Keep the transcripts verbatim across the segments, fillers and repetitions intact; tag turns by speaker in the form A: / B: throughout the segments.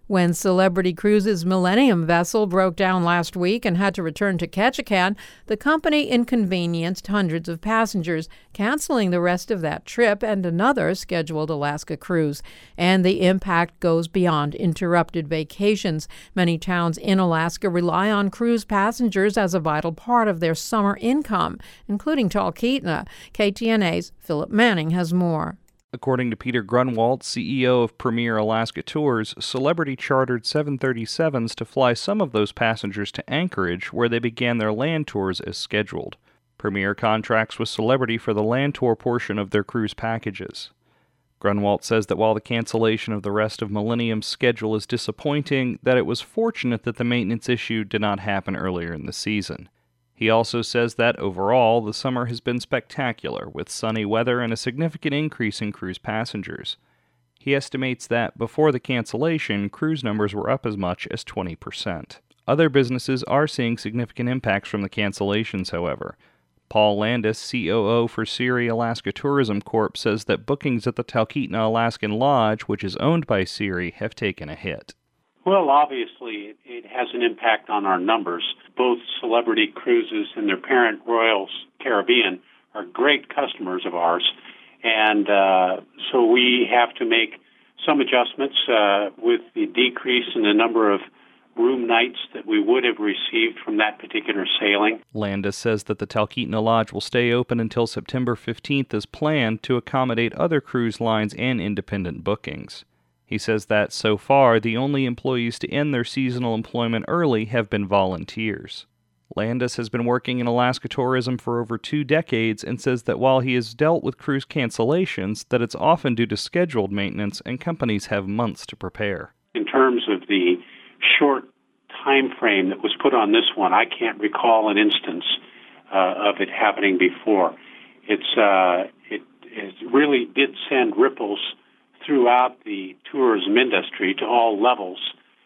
A: When Celebrity Cruises' Millennium vessel broke down last week and had to return to Ketchikan, the company inconvenienced hundreds of passengers, canceling the rest of that trip and another scheduled Alaska cruise. And the impact goes beyond interrupted vacations. Many towns in Alaska rely on cruise passengers as a vital part of their summer income, including Talkeetna. K T N A's Philip Manning has more.
B: According to Peter Grunwald, C E O of Premier Alaska Tours, Celebrity chartered seven thirty-sevens to fly some of those passengers to Anchorage, where they began their land tours as scheduled. Premier contracts with Celebrity for the land tour portion of their cruise packages. Grunwald says that while the cancellation of the rest of Millennium's schedule is disappointing, that it was fortunate that the maintenance issue did not happen earlier in the season. He also says that, overall, the summer has been spectacular, with sunny weather and a significant increase in cruise passengers. He estimates that, before the cancellation, cruise numbers were up as much as twenty percent. Other businesses are seeing significant impacts from the cancellations, however. Paul Landis, C O O for Siri Alaska Tourism Corp, says that bookings at the Talkeetna Alaskan Lodge, which is owned by Siri, have taken a hit.
C: Well, obviously, it, it has an impact on our numbers. Both Celebrity Cruises and their parent Royal Caribbean are great customers of ours, and uh, so we have to make some adjustments uh, with the decrease in the number of room nights that we would have received from that particular sailing.
B: Landis says that the Talkeetna Lodge will stay open until September fifteenth as planned to accommodate other cruise lines and independent bookings. He says that, so far, the only employees to end their seasonal employment early have been volunteers. Landis has been working in Alaska tourism for over two decades and says that while he has dealt with cruise cancellations, that it's often due to scheduled maintenance and companies have months to prepare.
C: In terms of the short time frame that was put on this one, I can't recall an instance uh, of it happening before. It's uh, it, it really did send ripples throughout the tourism industry to all levels.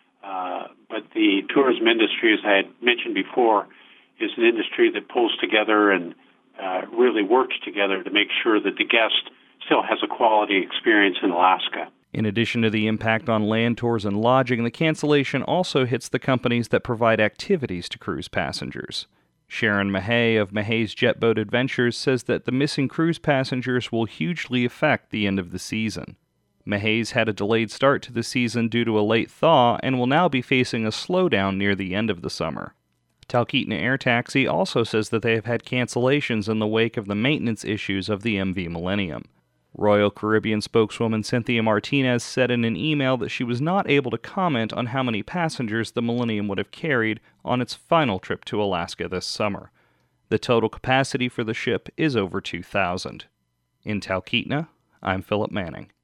C: Uh, but the tourism industry, as I had mentioned before, is an industry that pulls together and uh, really works together to make sure that the guest still has a quality experience in Alaska.
B: In addition to the impact on land tours and lodging, the cancellation also hits the companies that provide activities to cruise passengers. Sharon Mahay of Mahay's Jet Boat Adventures says that the missing cruise passengers will hugely affect the end of the season. Mahay's had a delayed start to the season due to a late thaw and will now be facing a slowdown near the end of the summer. Talkeetna Air Taxi also says that they have had cancellations in the wake of the maintenance issues of the M V Millennium. Royal Caribbean spokeswoman Cynthia Martinez said in an email that she was not able to comment on how many passengers the Millennium would have carried on its final trip to Alaska this summer. The total capacity for the ship is over two thousand. In Talkeetna, I'm Philip Manning.